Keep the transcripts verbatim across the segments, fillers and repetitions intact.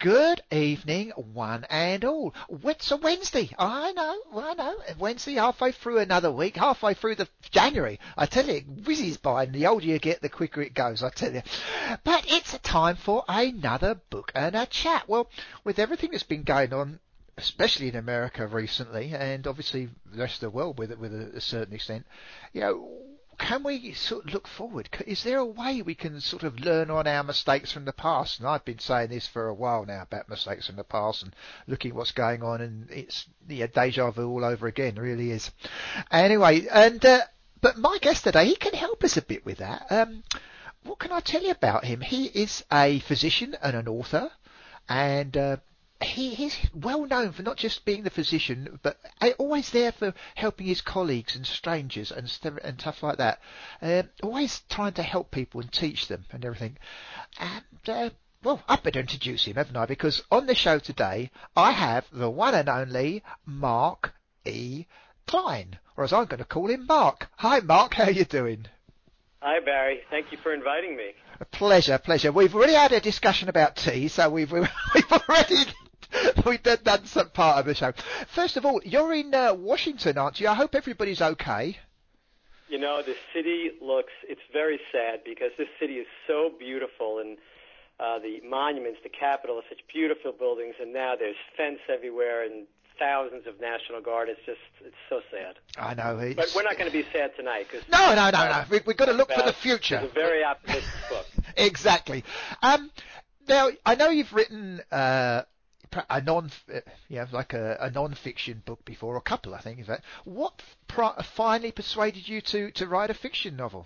Good evening, one and all. It's a Wednesday. I know, I know. Wednesday, halfway through another week, halfway through the January. I tell you, it whizzes by, and the older you get, the quicker it goes, I tell you. But it's time for another book and a chat. Well, with everything that's been going on, especially in America recently, and obviously the rest of the world with it, with a, a certain extent, you know, can we sort of look forward? Is there a way we can sort of learn on our mistakes from the past? And I've been saying this for a while now about mistakes from the past and looking at what's going on, and it's yeah, deja vu all over again, it really is. Anyway, and uh, but my guest today, he can help us a bit with that. Um, what can I tell you about him? He is a physician and an author, and uh, He, he's well known for not just being the physician, but always there for helping his colleagues and strangers and stuff, and stuff like that. Uh, always trying to help people and teach them and everything. And, uh, well, I better introduce him, haven't I? Because on the show today, I have the one and only Mark E. Klein, or as I'm going to call him, Mark. Hi, Mark. How are you doing? Hi, Barry. Thank you for inviting me. A pleasure, pleasure. We've already had a discussion about tea, so we've, we've already... We've done some part of the show. First of all, you're in uh, Washington, aren't you? I hope everybody's okay. You know, the city looks, it's very sad because this city is so beautiful, and uh, the monuments, the Capitol, are such beautiful buildings, and now there's fence everywhere and thousands of National Guard. It's just, it's so sad. I know. It's... But we're not going to be sad tonight. Cause no, no, no, no. We, we've got to look for the future. It's a very optimistic book. Exactly. Um, now, I know you've written... Uh, a non, yeah, like a, a non-fiction book before, or a couple, I think, in fact. What pr- finally persuaded you to, to write a fiction novel?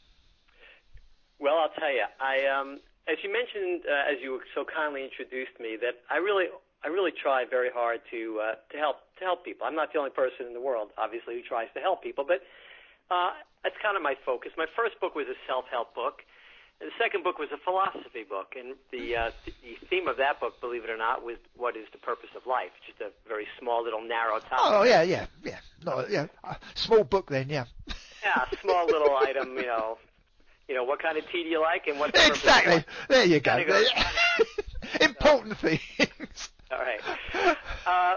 Well, I'll tell you. I, um, as you mentioned, uh, as you so kindly introduced me, that I really, I really try very hard to uh, to help to help people. I'm not the only person in the world, obviously, who tries to help people, but uh, that's kind of my focus. My first book was a self-help book. And the second book was a philosophy book, and the uh, th- the theme of that book, believe it or not, was what is the purpose of life? Just a very small, little, narrow topic. Oh yeah, yeah, yeah, no, yeah, uh, small book then, yeah. Yeah, small little item, you know, you know, what kind of tea do you like, and what the purpose exactly. Of life? There you go. go Important so, things. All right, uh,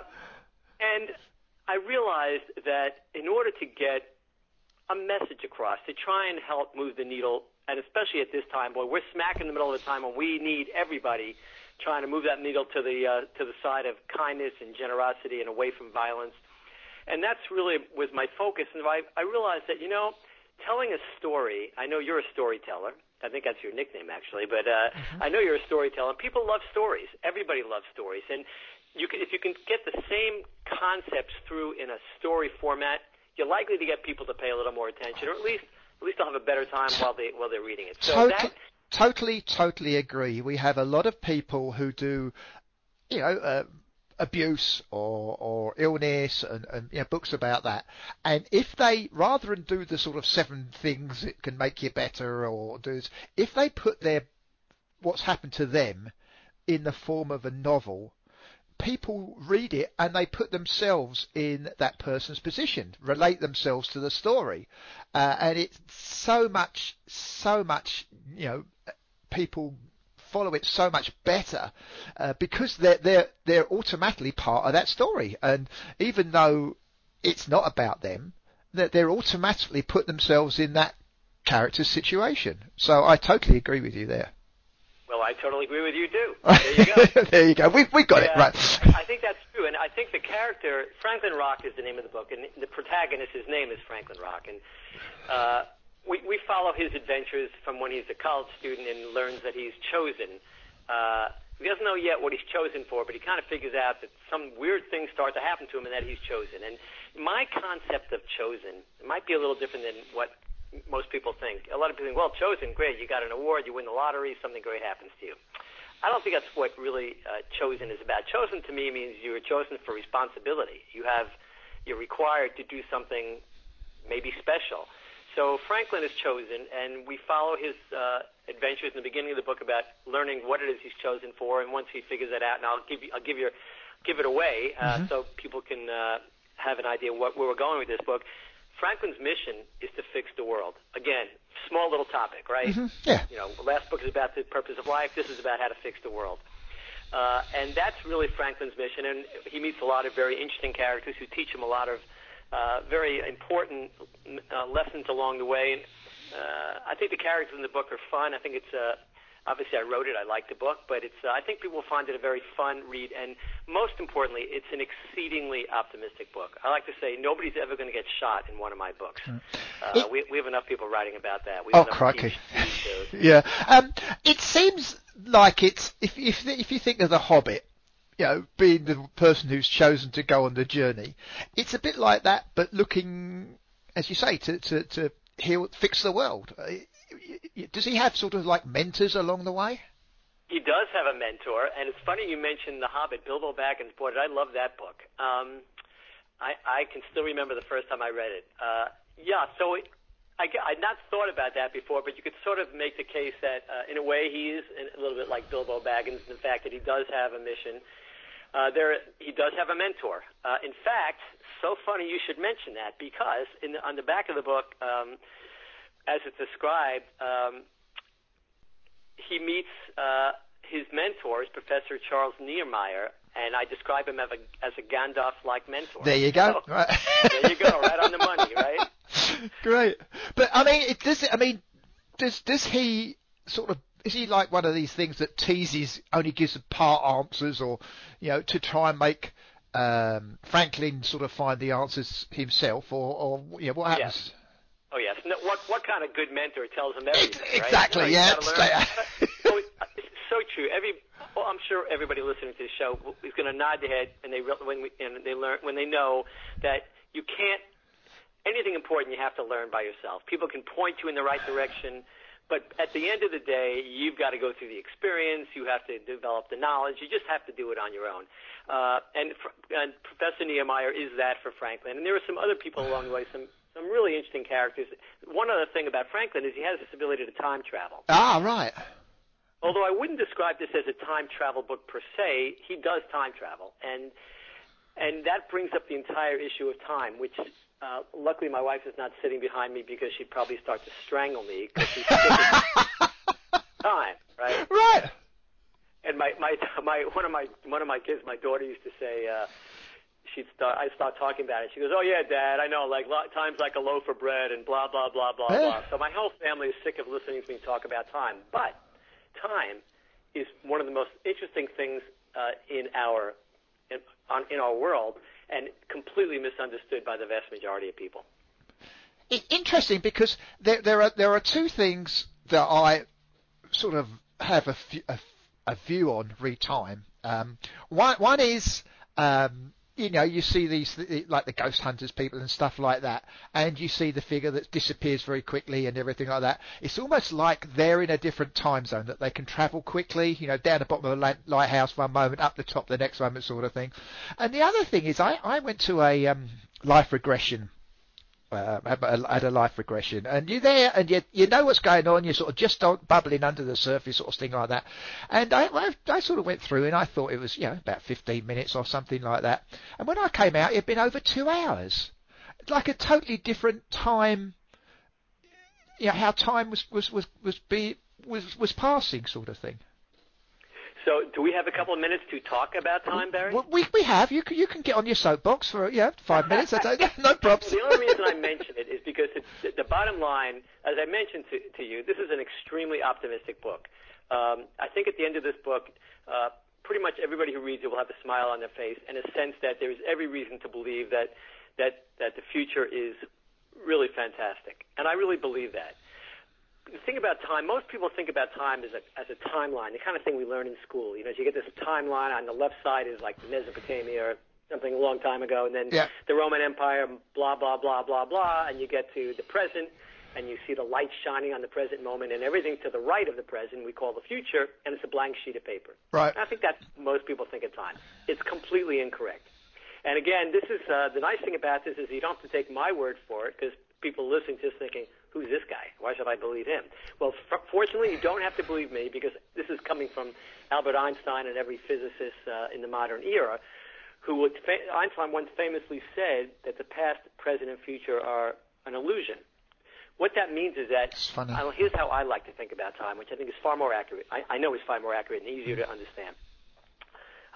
and I realized that in order to get a message across, to try and help move the needle. And especially at this time, boy, we're smack in the middle of the time when we need everybody trying to move that needle to the uh, to the side of kindness and generosity and away from violence. And that's really was my focus. And I, I realized that, you know, telling a story, I know you're a storyteller. I think that's your nickname, actually. But uh, mm-hmm. I know you're a storyteller. People love stories. Everybody loves stories. And you can, if you can get the same concepts through in a story format, you're likely to get people to pay a little more attention, or at least At least they'll have a better time while they while they're reading it. So totally, that, totally, totally agree. We have a lot of people who do, you know, uh, abuse or or illness and, and you know, books about that. And if they, rather than do the sort of seven things that can make you better or do this, if they put their what's happened to them in the form of a novel, people read it and they put themselves in that person's position, relate themselves to the story, uh, and it's so much, so much, you know, people follow it so much better uh, because they're they're they're automatically part of that story, and even though it's not about them, that they're automatically put themselves in that character's situation. So I totally agree with you there. Well, I totally agree with you, too. There you go. There you go. We've, we've got yeah, it, right. I, I think that's true. And I think the character, Franklin Rock is the name of the book, and the protagonist, his name is Franklin Rock. And uh, we, we follow his adventures from when he's a college student and learns that he's chosen. Uh, he doesn't know yet what he's chosen for, but he kind of figures out that some weird things start to happen to him and that he's chosen. And my concept of chosen might be a little different than what most people think. A lot of people think, well, chosen, great, you got an award, you win the lottery, something great happens to you. I don't think that's what really uh, chosen is about. Chosen to me means you were chosen for responsibility. You have, you're required to do something maybe special. So Franklin is chosen, and we follow his uh, adventures in the beginning of the book about learning what it is he's chosen for. And once he figures that out, and I'll give you, I'll give you, give it away uh, mm-hmm. so people can uh, have an idea what, where we're going with this book. Franklin's mission is to fix the world. Again, small little topic, right? Mm-hmm. Yeah. You know, the last book is about the purpose of life. This is about how to fix the world. Uh, and that's really Franklin's mission. And he meets a lot of very interesting characters who teach him a lot of uh, very important uh, lessons along the way. And uh, I think the characters in the book are fun. I think it's uh, obviously I wrote it. I like the book, but it's uh, I think people will find it a very fun read. And most importantly, it's an exceedingly optimistic book. I like to say nobody's ever going to get shot in one of my books. Mm. Uh, it, we, we have enough people writing about that. We have oh, crikey. Yeah. Um, it seems like it's, if, if, if you think of The Hobbit, you know, being the person who's chosen to go on the journey, it's a bit like that, but looking, as you say, to, to, to heal, fix the world. Does he have sort of like mentors along the way? He does have a mentor, and it's funny you mentioned The Hobbit, Bilbo Baggins. Boy, did I love that book. Um, I, I can still remember the first time I read it. Uh, yeah, so it, I, I'd not thought about that before, but you could sort of make the case that, uh, in a way, he is a little bit like Bilbo Baggins in the fact that he does have a mission. Uh, there, he does have a mentor. Uh, in fact, so funny you should mention that, because in the, on the back of the book, um, as it's described, um, he meets uh, his mentors, Professor Charles Niemeyer, and I describe him as a, as a Gandalf-like mentor. There you go. So, right. There you go, right on the money, right? Great. But I mean, it does. I mean, does does he sort of? Is he like one of these things that teases, only gives part answers, or you know, to try and make um, Franklin sort of find the answers himself, or, or you know, what happens? Yes. Oh yes. No, what what kind of good mentor tells him everything? Exactly. Right? Yeah. Oh, it's so true. Every well, I'm sure everybody listening to the show is going to nod their head, and they when we, and they learn when they know that you can't anything important you have to learn by yourself. People can point you in the right direction, but at the end of the day, you've got to go through the experience. You have to develop the knowledge. You just have to do it on your own. Uh, and, and Professor Niemeyer is that for Franklin. And there are some other people along the way, some some really interesting characters. One other thing about Franklin is he has this ability to time travel. Ah, right. Although I wouldn't describe this as a time travel book per se, he does time travel, and and that brings up the entire issue of time, which uh, luckily my wife is not sitting behind me because she'd probably start to strangle me because she's time, right? Right. And my my my one of my one of my kids, my daughter used to say. Uh, She'd start, I'd start talking about it. She goes, "Oh yeah, Dad, I know. Like time's like a loaf of bread, and blah blah blah blah yeah. blah." So my whole family is sick of listening to me talk about time. But time is one of the most interesting things uh, in our in, on, in our world, and completely misunderstood by the vast majority of people. Interesting, because there there are there are two things that I sort of have a, a, a view on re time. Um, one one is. Um, You know, you see these, like the ghost hunters people and stuff like that, and you see the figure that disappears very quickly and everything like that. It's almost like they're in a different time zone, that they can travel quickly, you know, down the bottom of the lighthouse one moment, up the top the next moment sort of thing. And the other thing is I, I went to a um, life regression Uh, had a life regression, and you're there, and you you know what's going on. You're sort of just bubbling under the surface, sort of thing like that. And I, I I sort of went through, and I thought it was, you know, about fifteen minutes or something like that. And when I came out, it had been over two hours, like a totally different time. You know, how time was was was was be was was passing, sort of thing. So, do we have a couple of minutes to talk about time, Barry? Well, we we have. You can you can get on your soapbox for yeah five minutes. I don't, no problems. The only reason I mention it is because it's, the bottom line, as I mentioned to, to you, this is an extremely optimistic book. Um, I think at the end of this book, uh, pretty much everybody who reads it will have a smile on their face and a sense that there is every reason to believe that that that the future is really fantastic, and I really believe that. The thing about time, most people think about time as a as a timeline, the kind of thing we learn in school. You know, you get this timeline. On the left side is like Mesopotamia or something a long time ago, and then yeah. the Roman Empire, blah, blah, blah, blah, blah, and you get to the present, and you see the light shining on the present moment, and everything to the right of the present we call the future, and it's a blank sheet of paper. Right. And I think that's most people think of time. It's completely incorrect. And again, this is uh, the nice thing about this is you don't have to take my word for it, because people listening just thinking, who's this guy? Why should I believe him? Well, f- fortunately, you don't have to believe me, because this is coming from Albert Einstein and every physicist uh, in the modern era, who would fa- Einstein once famously said that the past, present, and future are an illusion. What that means is that, I, here's how I like to think about time, which I think is far more accurate. I, I know is far more accurate and easier to understand.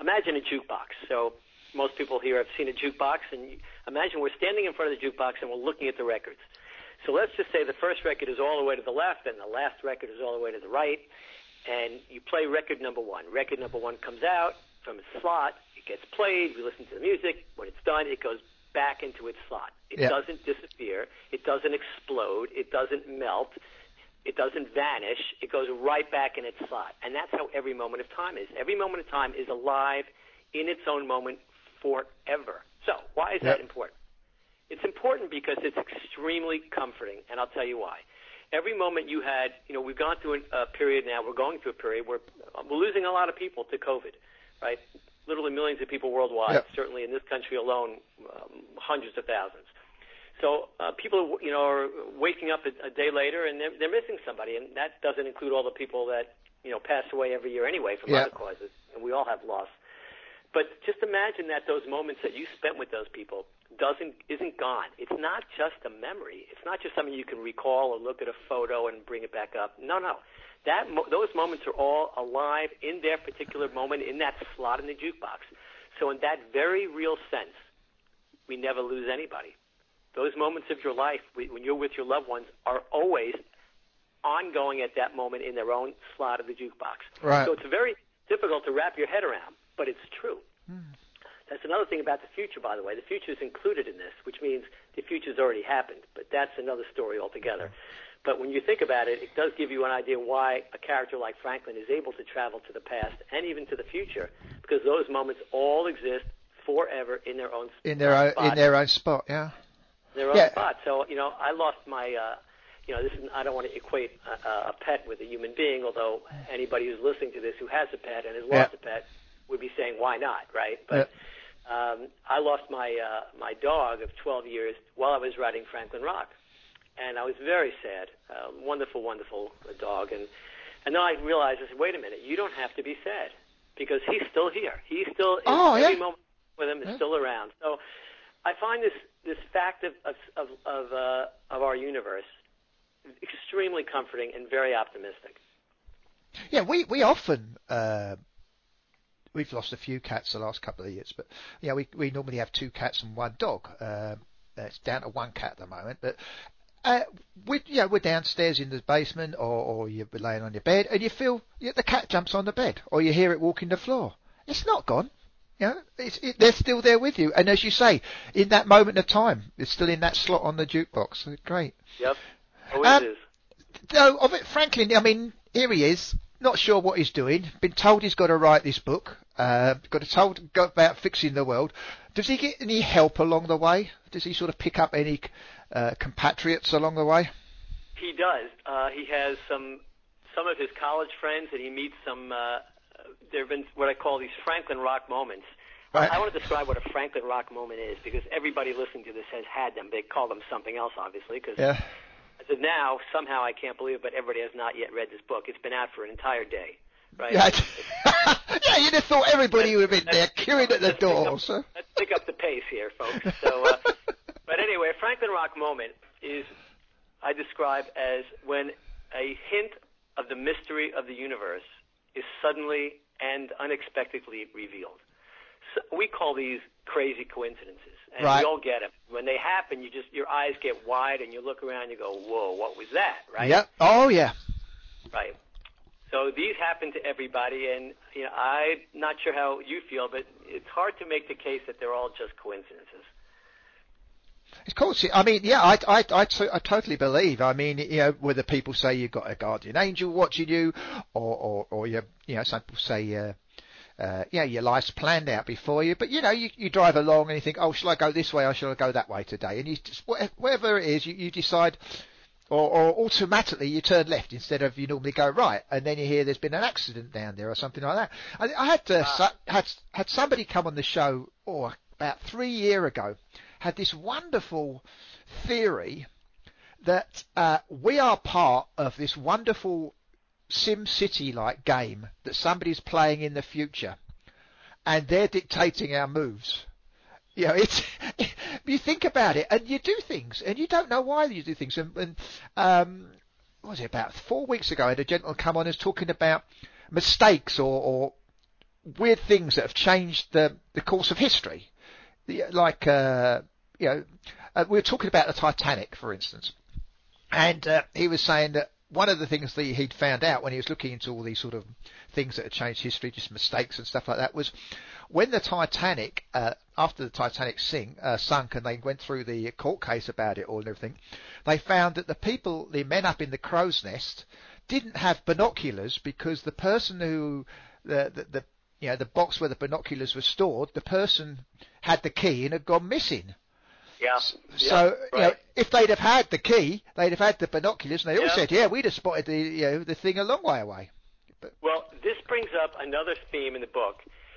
imagine a jukebox. So most people here have seen a jukebox, and you, imagine we're standing in front of the jukebox and we're looking at the records. So let's just say the first record is all the way to the left and the last record is all the way to the right, and you play record number one. Record number one comes out from its slot. It gets played. We listen to the music. When it's done, it goes back into its slot. It yeah. doesn't disappear. It doesn't explode. It doesn't melt. It doesn't vanish. It goes right back in its slot. And that's how every moment of time is. Every moment of time is alive in its own moment forever. So why is yep. that important? It's important because it's extremely comforting, and I'll tell you why. Every moment you had, you know, we've gone through a period now, we're going through a period where we're losing a lot of people to COVID, right? Literally millions of people worldwide, yep. certainly in this country alone, um, hundreds of thousands. So uh, people, you know, are waking up a, a day later and they're, they're missing somebody, and that doesn't include all the people that, you know, pass away every year anyway from yep. other causes, and we all have loss. But just imagine that those moments that you spent with those people doesn't isn't gone. It's not just a memory. It's not just something you can recall or look at a photo and bring it back up. No, no. That mo- those moments are all alive in their particular moment in that slot in the jukebox. So in that very real sense, we never lose anybody. Those moments of your life, when you're with your loved ones, are always ongoing at that moment in their own slot of the jukebox. Right. So it's very difficult to wrap your head around, but it's true. Hmm. That's another thing about the future, by the way. The future is included in this, which means the future's already happened, but that's another story altogether. Okay. But when you think about it, it does give you an idea why a character like Franklin is able to travel to the past and even to the future, because those moments all exist forever in their own in their own spot. in their own spot, yeah. Their own yeah. spot. So you know, I lost my. Uh, you know, this is, I don't want to equate a, a pet with a human being, although anybody who's listening to this who has a pet and has lost yeah. a pet would be saying, why not, right? But yeah. um, I lost my uh, my dog of twelve years while I was writing Franklin Rock. And I was very sad. Uh, wonderful, wonderful dog. And, and then I realized, I said, wait a minute, you don't have to be sad because he's still here. He's still, oh, every yeah. moment with him is yeah. still around. So I find this, this fact of, of, of, of, uh, of our universe extremely comforting and very optimistic. Yeah, we, we often, uh, we've lost a few cats the last couple of years, but yeah, we, we normally have two cats and one dog. Uh, it's down to one cat at the moment, but Uh, we, you know, we're downstairs in the basement, or, or you're laying on your bed, and you feel you, the cat jumps on the bed, or you hear it walking the floor. It's not gone. You know, it's, it, they're still there with you. And as you say, in that moment of time, it's still in that slot on the jukebox. Great. Yep. Always um, is. So, of it, Franklin, I mean, here he is. Not sure what he's doing. Been told he's got to write this book. Uh, got to told got about fixing the world. Does he get any help along the way? Does he sort of pick up any uh, compatriots along the way? He does. Uh, he has some some of his college friends, and he meets some. Uh, there have been what I call these Franklin Rock moments. Right. I want to describe what a Franklin Rock moment is because everybody listening to this has had them. They call them something else, obviously, because. Yeah. So now, somehow, I can't believe it, but everybody has not yet read this book. It's been out for an entire day, right? Yeah, yeah you'd have thought everybody would have been there queuing at the door. Up, so. Let's pick up the pace here, folks. So, uh, but anyway, a Franklin Rock moment is, I describe as when a hint of the mystery of the universe is suddenly and unexpectedly revealed. So we call these crazy coincidences, and right. we all get them. When they happen, you just your eyes get wide, and you look around, and you go, "Whoa, what was that?" Right? Yep. Oh, yeah. Right. So these happen to everybody, and you know, I'm not sure how you feel, but it's hard to make the case that they're all just coincidences. Of course, I mean, yeah, I, I, I, I totally believe. I mean, you know, whether people say you've got a guardian angel watching you, or, or, or you, you know, some people say, uh, uh, yeah, your life's planned out before you. But you know, you, you drive along and you think, oh, shall I go this way or shall I go that way today? And you just, whatever it is, you, you decide, or, or automatically you turn left instead of you normally go right, and then you hear there's been an accident down there or something like that. I, I had uh, Ah. had had somebody come on the show, oh, about three year ago. Had this wonderful theory that uh, we are part of this wonderful Sim City-like game that somebody's playing in the future, and they're dictating our moves. You know, it's you think about it, and you do things, and you don't know why you do things. And, and um, what was it about four weeks ago? I had a gentleman come on and was talking about mistakes or, or weird things that have changed the the course of history. The, like, uh, you know, uh, we were talking about the Titanic, for instance, and uh, he was saying that one of the things that he'd found out when he was looking into all these sort of things that had changed history, just mistakes and stuff like that, was when the Titanic, uh, after the Titanic sink, uh, sunk and they went through the court case about it all and everything, they found that the people, the men up in the crow's nest, didn't have binoculars because the person who, the, the, the you know, the box where the binoculars were stored, the person had the key and had gone missing. Yeah. So, yeah, you know, right. if they'd have had the key, they'd have had the binoculars, and they all Yeah. said, yeah, we'd have spotted the, you know, the thing a long way away. But, Well, this brings up another theme in the book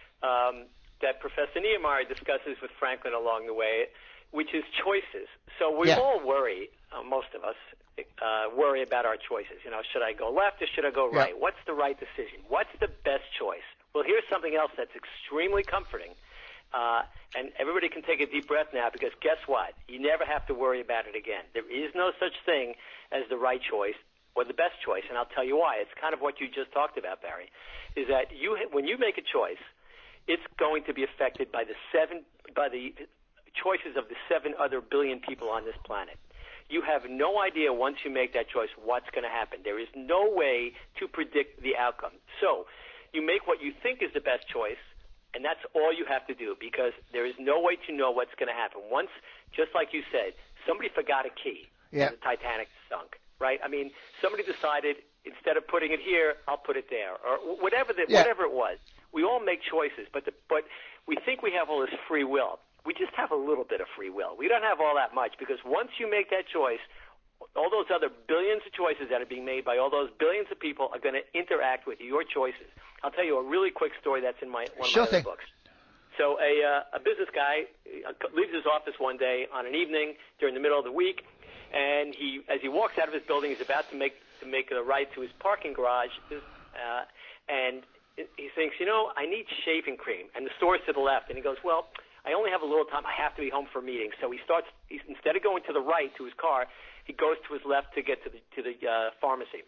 um, that Professor Niemeyer discusses with Franklin along the way, which is choices. So we Yeah. all worry, uh, most of us, uh, worry about our choices. You know, should I go left or should I go right? Yeah. What's the right decision? What's the best choice? Well, here's something else that's extremely comforting. Uh, and everybody can take a deep breath now, because guess what? You never have to worry about it again. There is no such thing as the right choice or the best choice, and I'll tell you why. It's kind of what you just talked about, Barry, is that you, when you make a choice, it's going to be affected by the seven, by the choices of the seven other billion people on this planet. You have no idea once you make that choice what's going to happen. There is no way to predict the outcome. So you make what you think is the best choice, and that's all you have to do, because there is no way to know what's going to happen. Once, just like you said, somebody forgot a key Yeah. and the Titanic sunk, right? I mean, somebody decided instead of putting it here, I'll put it there, or whatever the, Yeah. whatever it was. We all make choices, but the, but we think we have all this free will. We just have a little bit of free will. We don't have all that much, because once you make that choice, all those other billions of choices that are being made by all those billions of people are going to interact with your choices. I'll tell you a really quick story that's in my one of Sure my other thing. books. So a uh, a business guy uh, leaves his office one day on an evening during the middle of the week, and he, as he walks out of his building, he's about to make to make a right to his parking garage, uh, and he thinks, you know, I need shaving cream, and the store's to the left, and he goes, well, I only have a little time. I have to be home for a meeting. So he starts, he's, instead of going to the right to his car, he goes to his left to get to the to the uh, pharmacy.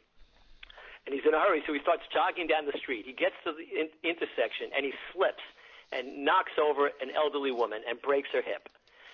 And he's in a hurry, so he starts jogging down the street. He gets to the in- intersection, and he slips and knocks over an elderly woman and breaks her hip.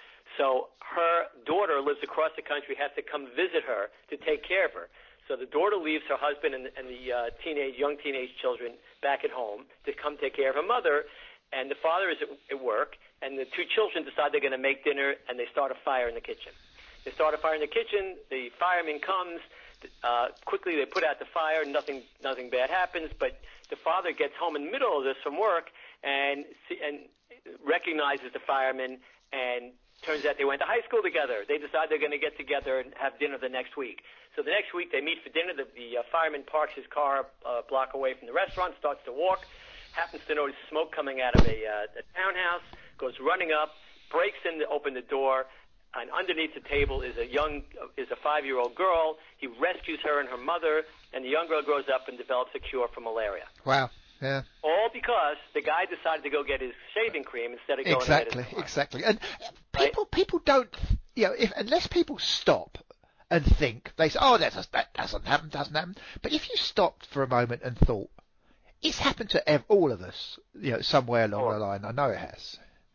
So her daughter lives across the country, has to come visit her to take care of her. So the daughter leaves her husband and, and the uh, teenage, young teenage children back at home to come take care of her mother, and the father is at, at work, and the two children decide they're going to make dinner, and they start a fire in the kitchen. They start a fire in the kitchen. The fireman comes. Uh, quickly, they put out the fire. Nothing, nothing bad happens. But the father gets home in the middle of this from work and and recognizes the fireman. And turns out they went to high school together. They decide they're going to get together and have dinner the next week. So the next week they meet for dinner. The, the uh, fireman parks his car a block away from the restaurant, starts to walk, happens to notice smoke coming out of a, uh, a townhouse, goes running up, breaks in to open the door. And underneath the table is a young, is a five-year-old girl. He rescues her and her mother, and the young girl grows up and develops a cure for malaria. Wow. Yeah. All because the guy decided to go get his shaving cream instead of going Exactly. to get his car. Exactly. And Right? people, people don't, you know, if unless people stop and think, they say, oh, that doesn't, that doesn't happen, doesn't happen. But if you stopped for a moment and thought, it's happened to ev- all of us, you know, somewhere along Oh. the line. I know it has.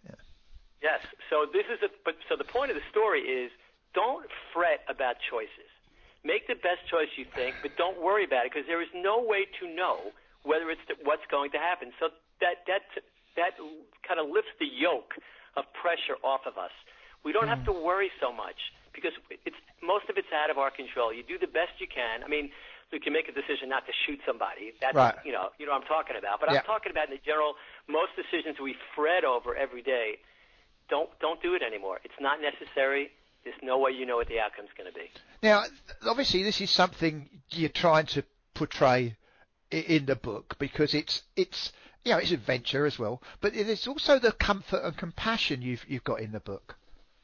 Yes. So this is a, but so the point of the story is, don't fret about choices. Make the best choice you think, but don't worry about it, because there is no way to know whether it's the, what's going to happen. So that that that kind of lifts the yoke of pressure off of us. We don't have to worry so much, because it's most of it's out of our control. You do the best you can. I mean, you can make a decision not to shoot somebody. That's, Right. you know, you know what I'm talking about. But Yeah. I'm talking about in the general, most decisions we fret over every day. Don't don't do it anymore. It's not necessary. There's no way you know what the outcome's going to be. Now, obviously, this is something you're trying to portray i- in the book, because it's it's you know it's adventure as well, but it's also the comfort and compassion you've you've got in the book.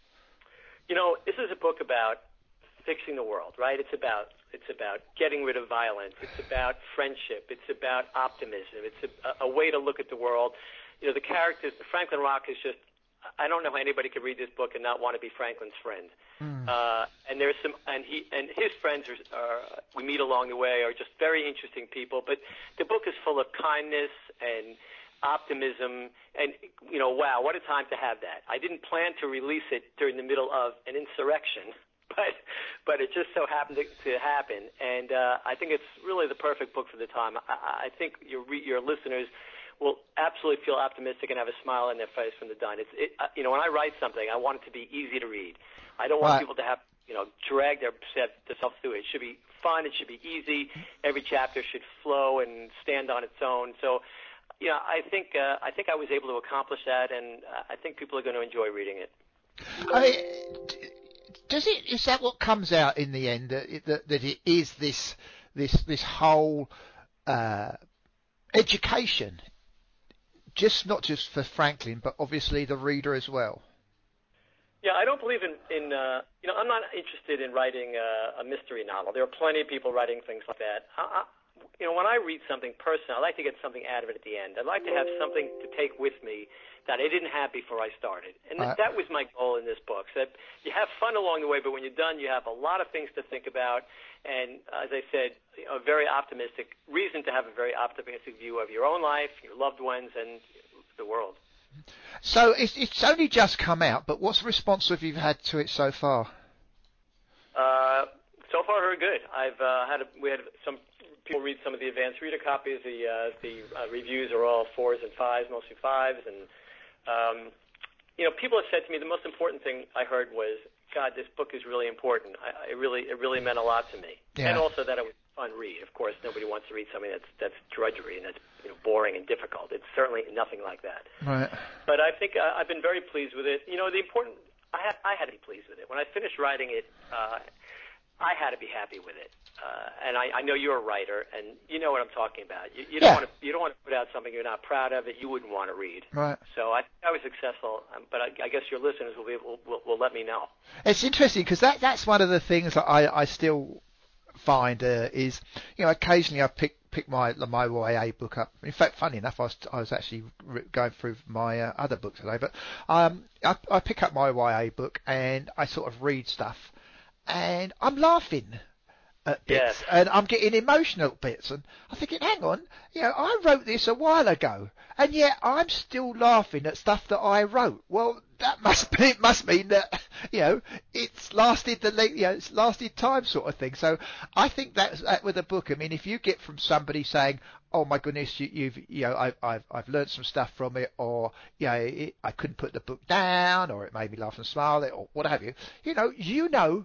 You know, this is a book about fixing the world, right? It's about it's about getting rid of violence. It's about friendship. It's about optimism. It's a, a way to look at the world. You know, the characters. Franklin Rock is just. I don't know how anybody could read this book and not want to be Franklin's friend. Mm. Uh, and there's some, and he and his friends are, are we meet along the way are just very interesting people. But the book is full of kindness and optimism, and, you know, wow, what a time to have that. I didn't plan to release it during the middle of an insurrection, but but it just so happened to, to happen. And uh, I think it's really the perfect book for the time. I, I think your your listeners will absolutely feel optimistic and have a smile on their face from the done. It's, it, uh, you know, when I write something, I want it to be easy to read. I don't want Right. people to have, you know, drag their, themselves through it. It should be fun. It should be easy. Every chapter should flow and stand on its own. So, you know, I think uh, I think I was able to accomplish that, and uh, I think people are going to enjoy reading it. I mean, does it? Is that what comes out in the end? That it, that, that it is this this this whole uh, education, just not just for Franklin, but obviously the reader as well. Yeah, I don't believe in, in uh, you know, I'm not interested in writing a, a mystery novel. There are plenty of people writing things like that. I, I, you know, when I read something personal, I like to get something out of it at the end. I'd like to have something to take with me that I didn't have before I started. And th- Uh, that was my goal in this book, so that you have fun along the way, but when you're done, you have a lot of things to think about. And as I said, you know, a very optimistic reason to have a very optimistic view of your own life, your loved ones, and the world. So it's, it's only just come out, but what's the response have you had to it so far? Uh, so far, very good. I've uh, had a, we had some people read some of the advanced reader copies. The uh, the uh, reviews are all fours and fives, mostly fives, and um, you know, people have said to me the most important thing I heard was, God, this book is really important. I, it really it really meant a lot to me, Yeah. and also that it was a fun read. Of course, nobody wants to read something that's that's drudgery and that's, you know, boring and difficult. It's certainly nothing like that. Right. But I think uh, I've been very pleased with it. You know, the important I had I had to be pleased with it when I finished writing it. Uh, I had to be happy with it, uh, and I, I know you're a writer, and you know what I'm talking about. You, you don't Yeah. want to you don't want to put out something you're not proud of that you wouldn't want to read. Right. So I think I was successful, um, but I, I guess your listeners will be will, will, will let me know. It's interesting because that that's one of the things that I, I still find uh, is, you know, occasionally I pick pick my my Y A book up. In fact, funny enough, I was I was actually re- going through my uh, other book today, but um, I, I pick up my Y A book and I sort of read stuff, and I'm laughing at bits, Yes. and I'm getting emotional at bits, and I'm thinking, hang on, you know, I wrote this a while ago, and yet I'm still laughing at stuff that I wrote. Well, that must be, it must mean that, you know, it's lasted the, le- you know, it's lasted time sort of thing. So I think that's that with a book. I mean, if you get from somebody saying, oh my goodness, you, you've, you know, I've, I've, I've learned some stuff from it, or, you know, it, I couldn't put the book down, or it made me laugh and smile, or what have you, you know, you know,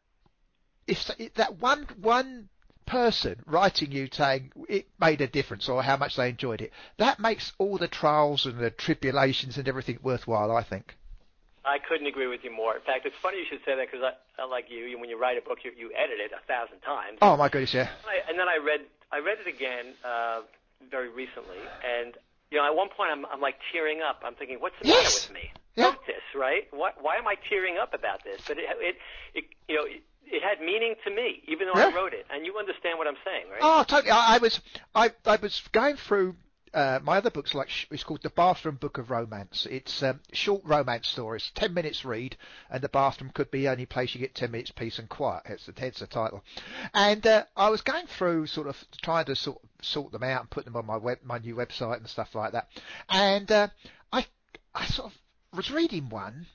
if that one one person writing you saying it made a difference or how much they enjoyed it, that makes all the trials and the tribulations and everything worthwhile, I think. I couldn't agree with you more. In fact, it's funny you should say that because I, I like you, when you write a book, you, you edit it a thousand times. Oh my goodness, yeah. I, and then I read I read it again uh, very recently, and you know, at one point I'm I'm like tearing up. I'm thinking, what's the Yes. matter with me? Yeah. Wrote this, right? Why why am I tearing up about this? But it it, it you know. It, It had meaning to me, even though Yeah. I wrote it, and you understand what I'm saying, right? Oh, totally. I, I was I I was going through uh, my other books, like sh- it's called the Bathroom Book of Romance. It's um, short romance stories, ten minutes read, and the bathroom could be the only place you get ten minutes peace and quiet. It's the, hence the title. And uh, I was going through, sort of trying to sort sort them out and put them on my web, my new website and stuff like that. And uh, I I sort of was reading one.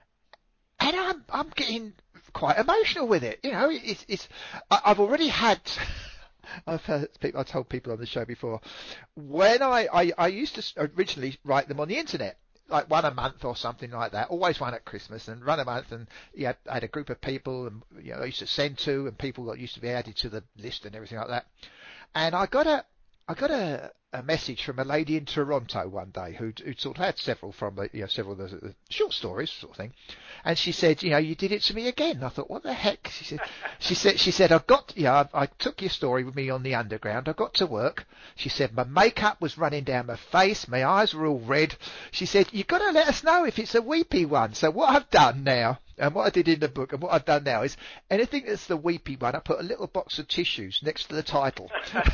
And I'm I'm getting quite emotional with it. You know, it's it's I, I've already had. I've heard people, I told people on the show before. When I, I I used to originally write them on the internet, like one a month or something like that. Always one at Christmas and run a month, and yeah, I had a group of people, and you know, I used to send to, and people that used to be added to the list and everything like that. And I got a I got a, a message from a lady in Toronto one day who'd, who'd sort of had several from the, you know, several of the, the short stories sort of thing. And she said, you know, you did it to me again. And I thought, what the heck? She said, she said, she said, I've got, you know, I, I took your story with me on the underground. I got to work. She said, my makeup was running down my face. My eyes were all red. She said, you've got to let us know if it's a weepy one. So what I've done now, and what I did in the book, and what I've done now is anything that's the weepy one, I put a little box of tissues next to the title.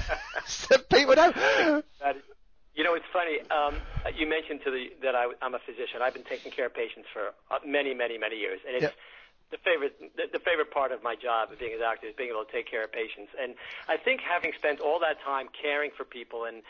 So people know. That is, you know, it's funny. Um, you mentioned to the that I, I'm a physician. I've been taking care of patients for uh, many, many, many years, and it's Yep. the favorite the, the favorite part of my job of being a doctor is being able to take care of patients. And I think having spent all that time caring for people and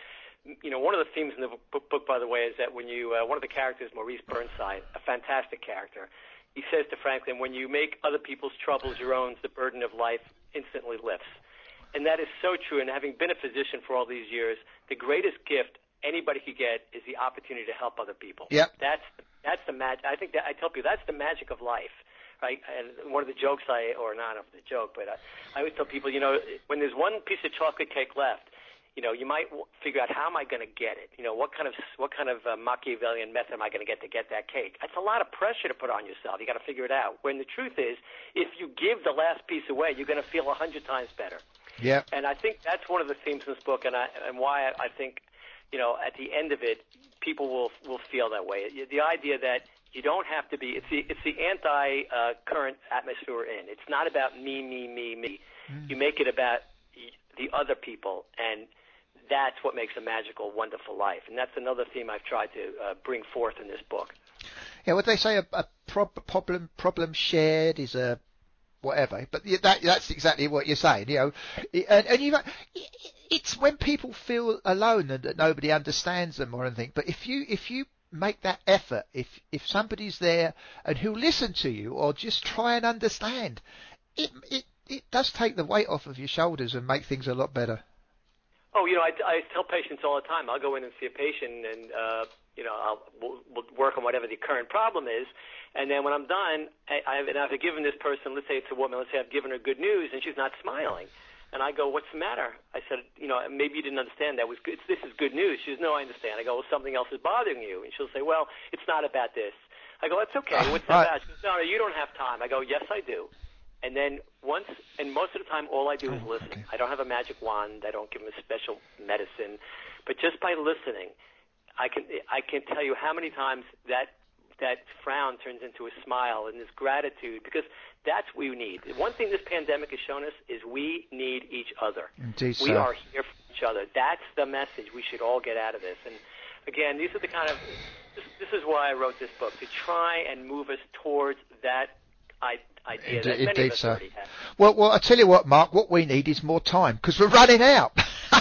you know, one of the themes in the book, book by the way, is that when you, uh, one of the characters, Maurice Burnside, a fantastic character, he says to Franklin, when you make other people's troubles your own, the burden of life instantly lifts. And that is so true. And having been a physician for all these years, the greatest gift anybody could get is the opportunity to help other people. Yep. That's, that's the magic. I think that, I tell people, that's the magic of life. Right, and one of the jokes I, or not of the joke, but I, I always tell people, you know, when there's one piece of chocolate cake left, you know, you might w- figure out how am I going to get it? You know, what kind of what kind of uh, Machiavellian method am I going to get to get that cake? That's a lot of pressure to put on yourself. You got to figure it out. When the truth is, if you give the last piece away, you're going to feel a hundred times better. Yeah. And I think that's one of the themes in this book, and I and why I, I think, you know, at the end of it, people will will feel that way. The idea that you don't have to be. It's the it's the anti uh, current atmosphere we're in. It's not about me, me, me, me. Mm. You make it about the other people, and that's what makes a magical, wonderful life. And that's another theme I've tried to uh, bring forth in this book. Yeah, what they say, a, a prob- problem problem shared is a whatever. But that that's exactly what you're saying. You know, and, and you know, it's when people feel alone and that nobody understands them or anything. But if you if you make that effort, if if somebody's there and who'll listen to you or just try and understand, it it it does take the weight off of your shoulders and make things a lot better. Oh, you know, I, I tell patients all the time. I'll go in and see a patient, and uh, you know, I'll we'll, we'll work on whatever the current problem is, and then when I'm done, I, I've, and I've given this person, let's say it's a woman, let's say I've given her good news, and she's not smiling. And I go, what's the matter? I said, you know, maybe you didn't understand that was good. This is good news. She says, no, I understand. I go, well, something else is bothering you. And she'll say, well, it's not about this. I go, that's okay. What's it about? She goes, no, no, you don't have time. I go, yes, I do. And then once, and most of the time, all I do is oh, listen. Okay. I don't have a magic wand. I don't give them a special medicine. But just by listening, I can I can tell you how many times that that frown turns into a smile and this gratitude, because that's what we need. One thing this pandemic has shown us is we need each other. Indeed, we so. are here for each other. That's the message we should all get out of this. And again, these are the kind of, this, this is why I wrote this book, to try and move us towards that I, idea Indeed, that many indeed of us so. already have. Well, well, I tell you what, Mark, what we need is more time, because we're running out. I,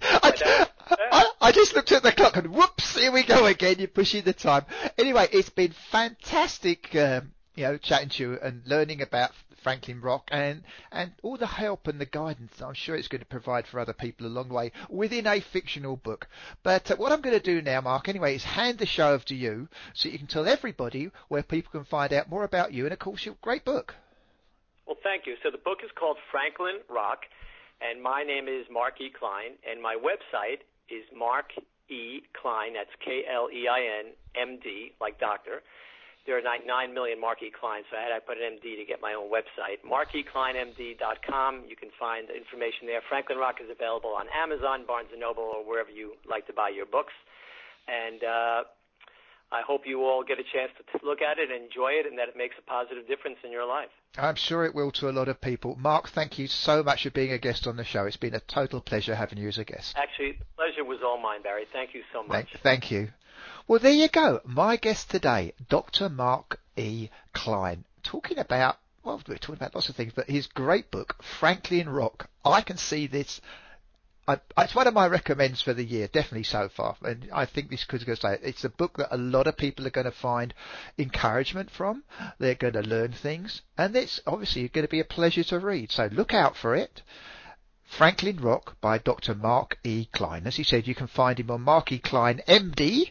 I, I, I just looked at the clock and whoops, here we go again. You're pushing the time. Anyway, it's been fantastic, um, you know, chatting to you and learning about Franklin Rock and, and all the help and the guidance I'm sure it's going to provide for other people along the way within a fictional book. But uh, what I'm going to do now, Mark, anyway, is hand the show over to you so you can tell everybody where people can find out more about you and, of course, your great book. Well, thank you. So the book is called Franklin Rock, and my name is Mark E. Klein, and my website is Mark E. Klein, that's K L E I N, M D, like doctor. There are like nine million Mark E. Kleins, so I had to put an M D to get my own website. mark e klein m d dot com. You can find information there. Franklin Rock is available on Amazon, Barnes and Noble, or wherever you like to buy your books. And uh, I hope you all get a chance to look at it and enjoy it, and that it makes a positive difference in your life. I'm sure it will to a lot of people. Mark, thank you so much for being a guest on the show. It's been a total pleasure having you as a guest. Actually, the pleasure was all mine, Barry. Thank you so much. Thank, thank you. Well, there you go. My guest today, Doctor Mark E. Klein, talking about, well, we're talking about lots of things, but his great book, Franklin Rock. I can see this. I, it's one of my recommends for the year, definitely so far. And I think this could go say it's a book that a lot of people are going to find encouragement from. They're going to learn things, and it's obviously going to be a pleasure to read. So look out for it. Franklin Rock by Doctor Mark E. Klein. As he said, you can find him on Mark E. Klein M D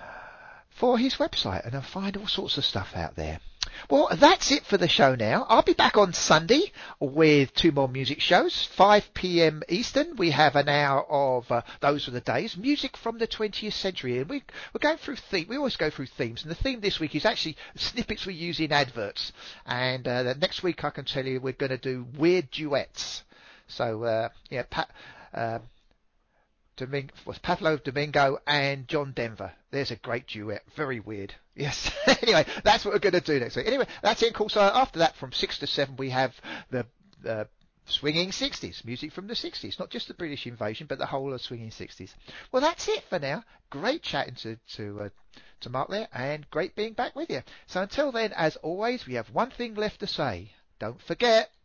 for his website, and I'll find all sorts of stuff out there. Well, that's it for the show now. I'll be back on Sunday with two more music shows. five p.m. Eastern, we have an hour of uh, Those Were the Days, music from the twentieth century. And we, we're going through themes. We always go through themes. And the theme this week is actually snippets we use in adverts. And uh, the next week, I can tell you, we're going to do weird duets. So, uh, yeah, Pat... Uh, Domingo, was Pablo Domingo and John Denver. There's a great duet. Very weird. Yes. Anyway, that's what we're going to do next week. Anyway, that's it. Of course, uh, after that, from six to seven, we have the uh, swinging sixties, music from the sixties. Not just the British invasion, but the whole of swinging sixties. Well, that's it for now. Great chatting to to uh, to Mark there, and great being back with you. So until then, as always, we have one thing left to say. Don't forget,